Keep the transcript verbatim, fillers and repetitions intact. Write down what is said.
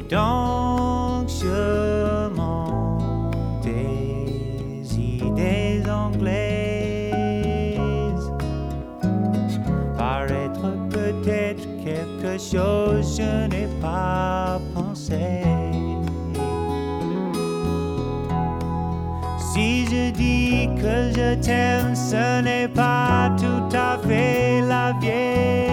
donc je monte des idées anglaises. Paraître peut-être quelque chose je n'ai pas pensé. Si je dis que je t'aime, ce n'est pas tout à fait la vieille.